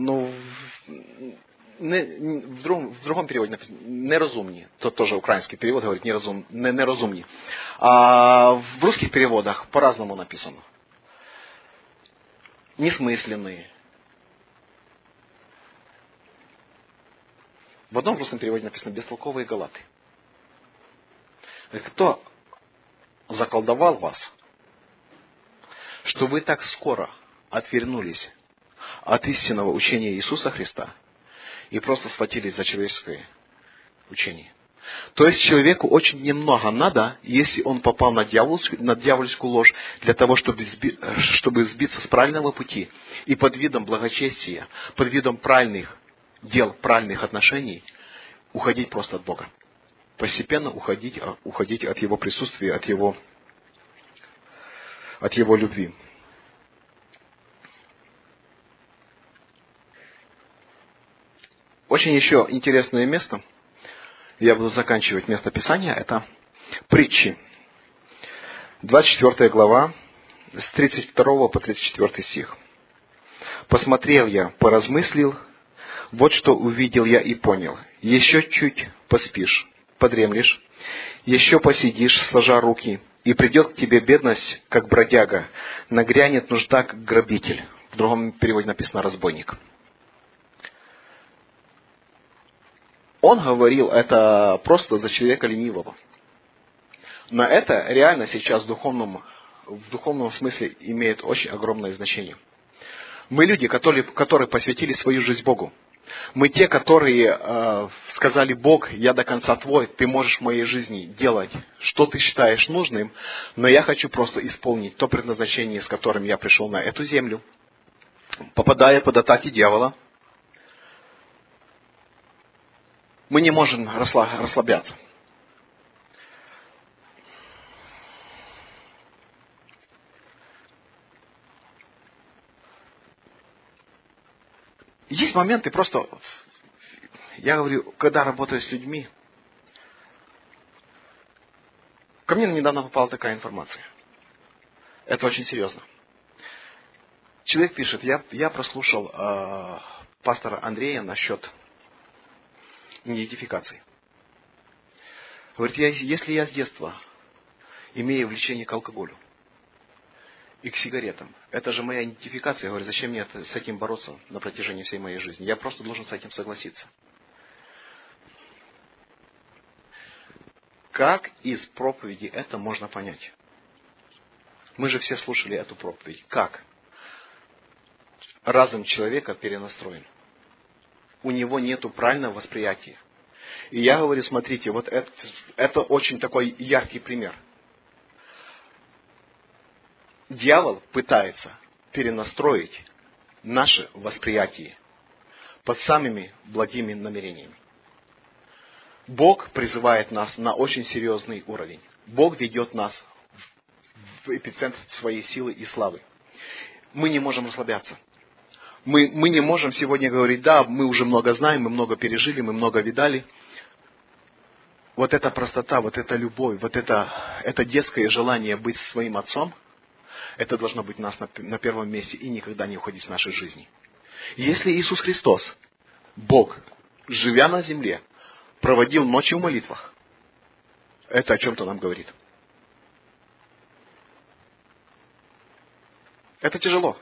в другом переводе написано нерозумні. Тут тоже украинский перевод говорит нерозумні. А в русских переводах по-разному написано. Несмысленные. В одном русском переводе написано бестолковые галаты. Кто заколдовал вас, что вы так скоро отвернулись от истинного учения Иисуса Христа и просто схватились за человеческое учение? То есть человеку очень немного надо, если он попал на дьявольскую ложь, для того, чтобы сбиться с правильного пути и под видом благочестия, под видом правильных дел, правильных отношений, уходить просто от Бога. Постепенно уходить от Его присутствия, от Его любви. Очень еще интересное место, я буду заканчивать место Писания, это Притчи, 24 глава, с 32 по 34 стих. «Посмотрел я, поразмыслил, вот что увидел я и понял. Еще чуть поспишь, подремлешь, еще посидишь, сложа руки, и придет к тебе бедность, как бродяга, нагрянет нужда, как грабитель». В другом переводе написано «разбойник». Он говорил это просто за человека ленивого. Но это реально сейчас в духовном смысле имеет очень огромное значение. Мы люди, которые посвятили свою жизнь Богу. Мы те, которые сказали: Бог, я до конца Твой, Ты можешь в моей жизни делать, что Ты считаешь нужным, но я хочу просто исполнить то предназначение, с которым я пришел на эту землю. Попадая под атаки дьявола, мы не можем расслабляться. Есть моменты просто, я говорю, когда работаю с людьми, ко мне недавно попала такая информация. Это очень серьезно. Человек пишет: я прослушал пастора Андрея насчет идентификации. Говорит, если я с детства имею влечение к алкоголю и к сигаретам, это же моя идентификация. Я говорю, зачем мне с этим бороться на протяжении всей моей жизни? Я просто должен с этим согласиться. Как из проповеди это можно понять? Мы же все слушали эту проповедь. Как? Разум человека перенастроен. У него нету правильного восприятия. И я говорю, смотрите, вот это очень такой яркий пример. Дьявол пытается перенастроить наше восприятие под самыми благими намерениями. Бог призывает нас на очень серьезный уровень. Бог ведет нас в эпицентр своей силы и славы. Мы не можем расслабляться. Мы не можем сегодня говорить: да, мы уже много знаем, мы много пережили, мы много видали. Вот эта простота, вот эта любовь, вот это детское желание быть своим отцом, это должно быть у нас на первом месте и никогда не уходить с нашей жизни. Если Иисус Христос, Бог, живя на земле, проводил ночи в молитвах, это о чем-то нам говорит. Это тяжело.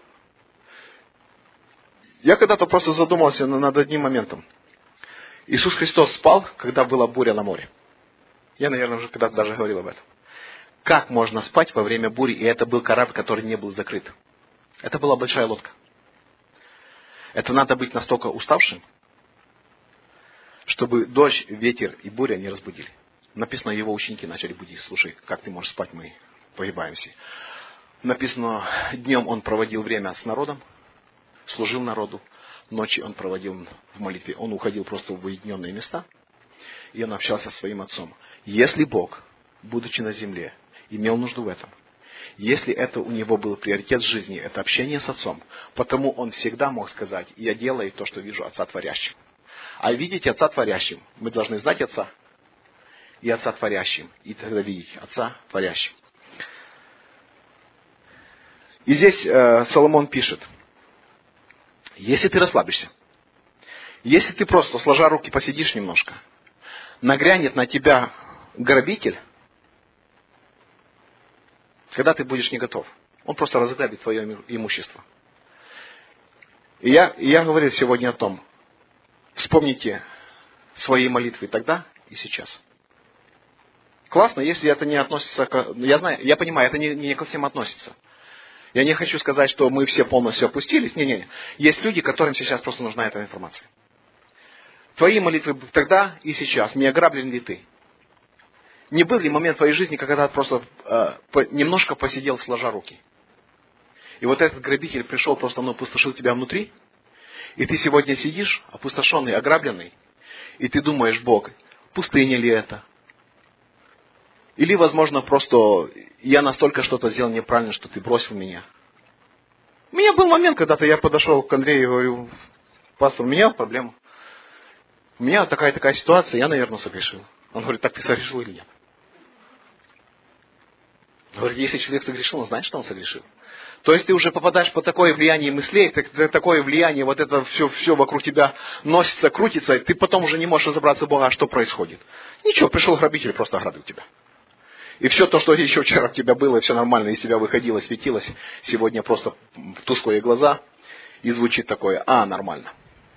Я когда-то просто задумался над одним моментом. Иисус Христос спал, когда была буря на море. Я, наверное, уже когда-то даже говорил об этом. Как можно спать во время бури, и это был корабль, который не был закрыт? Это была большая лодка. Это надо быть настолько уставшим, чтобы дождь, ветер и буря не разбудили. Написано, его ученики начали будить. Слушай, как ты можешь спать, мы погибаем все. Написано, днем он проводил время с народом, служил народу, ночи он проводил в молитве. Он уходил просто в уединенные места, и он общался со своим отцом. Если Бог, будучи на земле, имел нужду в этом, если это у него был приоритет жизни, это общение с отцом, потому он всегда мог сказать: я делаю то, что вижу отца творящим. А видеть отца творящим, мы должны знать отца и отца творящим, и тогда видеть отца творящим. И здесь Соломон пишет: если ты расслабишься, если ты просто сложа руки посидишь немножко, нагрянет на тебя грабитель, когда ты будешь не готов. Он просто разграбит твое имущество. И я говорю сегодня о том, вспомните свои молитвы тогда и сейчас. Классно, если это не относится к... Я понимаю, это не ко всем относится. Я не хочу сказать, что мы все полностью опустились. Не. Есть люди, которым сейчас просто нужна эта информация. Твои молитвы тогда и сейчас. Не ограблен ли ты? Не был ли момент в твоей жизни, когда ты просто немножко посидел, сложа руки? И вот этот грабитель пришел, просто опустошил тебя внутри. И ты сегодня сидишь, опустошенный, ограбленный. И ты думаешь: Бог, пустыня ли это? Или, возможно, просто я настолько что-то сделал неправильно, что ты бросил меня. У меня был момент, когда-то я подошел к Андрею и говорю: пастор, у меня проблема. У меня такая ситуация, я, наверное, согрешил. Он говорит: так ты согрешил или нет? Говорит, если человек согрешил, он знает, что он согрешил. То есть ты уже попадаешь под такое влияние мыслей, такое влияние, вот это все вокруг тебя носится, крутится, и ты потом уже не можешь разобраться, Бога, а что происходит. Ничего, пришел грабитель, просто ограбил тебя. И все то, что еще вчера у тебя было, все нормально, из тебя выходило, светилось, сегодня просто в тусклые глаза, и звучит такое: нормально.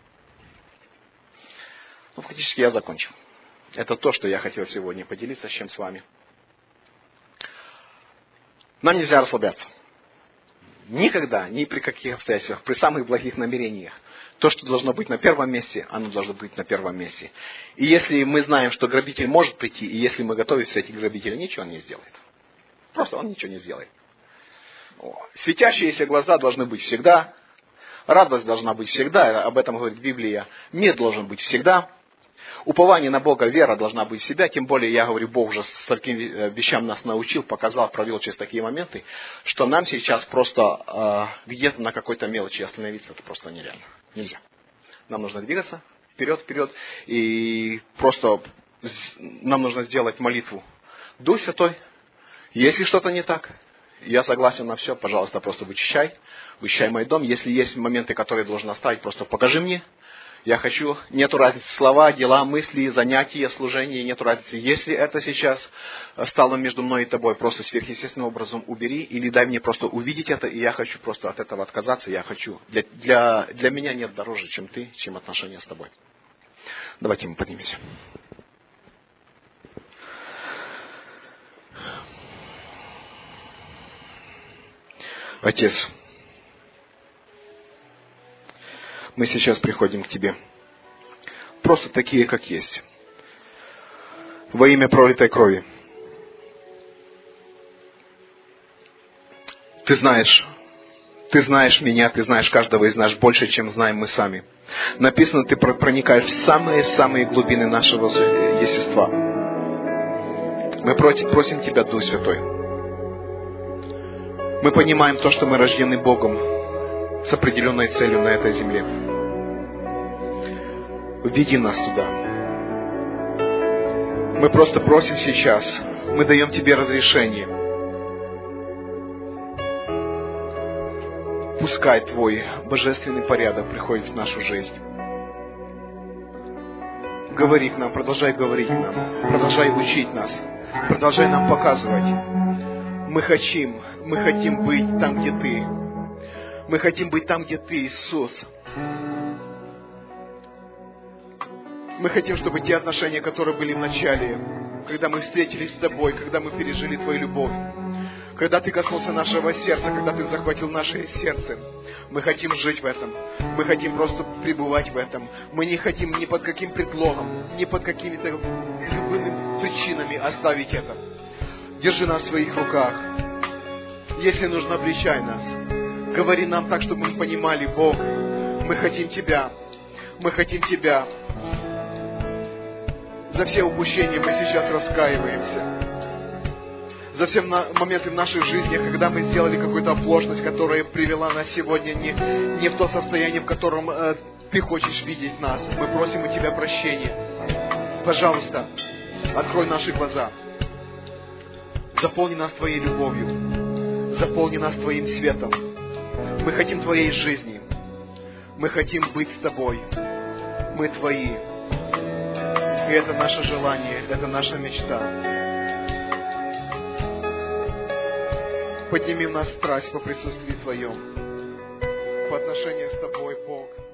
Фактически я закончил. Это то, что я хотел сегодня поделиться с вами. Нам нельзя расслабляться. Никогда, ни при каких обстоятельствах, при самых благих намерениях. То, что должно быть на первом месте, оно должно быть на первом месте. И если мы знаем, что грабитель может прийти, и если мы готовы встретить грабителя, ничего он не сделает. Просто он ничего не сделает. Светящиеся глаза должны быть всегда. Радость должна быть всегда. Об этом говорит Библия. Мир должен быть всегда. Упование на Бога, вера должна быть в себя. Тем более, я говорю, Бог уже с таким вещам нас научил, показал, провел через такие моменты, что нам сейчас просто где-то на какой-то мелочи остановиться, это просто нереально. Нельзя. Нам нужно двигаться вперед. И просто нам нужно сделать молитву. Дух Святой, если что-то не так, я согласен на все, пожалуйста, просто вычищай мой дом. Если есть моменты, которые должен оставить, просто покажи мне. Я хочу, нету разницы, слова, дела, мысли, занятия, служения, нету разницы. Если это сейчас стало между мной и тобой, просто сверхъестественным образом убери, или дай мне просто увидеть это, и я хочу просто от этого отказаться, я хочу. Для меня нет дороже, чем ты, чем отношения с тобой. Давайте мы поднимемся. Отец, мы сейчас приходим к Тебе. Просто такие, как есть. Во имя пролитой крови. Ты знаешь меня, Ты знаешь каждого из нас больше, чем знаем мы сами. Написано, Ты проникаешь в самые-самые глубины нашего естества. Мы просим Тебя, Дух Святой. Мы понимаем то, что мы рождены Богом с определенной целью на этой земле. Введи нас туда. Мы просто просим сейчас, мы даем Тебе разрешение. Пускай Твой божественный порядок приходит в нашу жизнь. Говори к нам, продолжай говорить к нам, продолжай учить нас, продолжай нам показывать. Мы хотим быть там, где Ты. Мы хотим быть там, где Ты, Иисус. Мы хотим, чтобы те отношения, которые были в начале, когда мы встретились с Тобой, когда мы пережили Твою любовь, когда Ты коснулся нашего сердца, когда Ты захватил наше сердце, мы хотим жить в этом. Мы хотим просто пребывать в этом. Мы не хотим ни под каким предлогом, ни под какими-то любыми причинами оставить это. Держи нас в своих руках. Если нужно, обличай нас. Говори нам так, чтобы мы понимали, Бог, мы хотим Тебя. Мы хотим Тебя. За все упущения мы сейчас раскаиваемся. За все моменты в нашей жизни, когда мы сделали какую-то оплошность, которая привела нас сегодня не в то состояние, в котором Ты хочешь видеть нас. Мы просим у Тебя прощения. Пожалуйста, открой наши глаза. Заполни нас Твоей любовью. Заполни нас Твоим светом. Мы хотим Твоей жизни. Мы хотим быть с Тобой. Мы Твои. И это наше желание, это наша мечта. Подними в нас страсть по присутствии Твоем, по отношению с Тобой, Бог.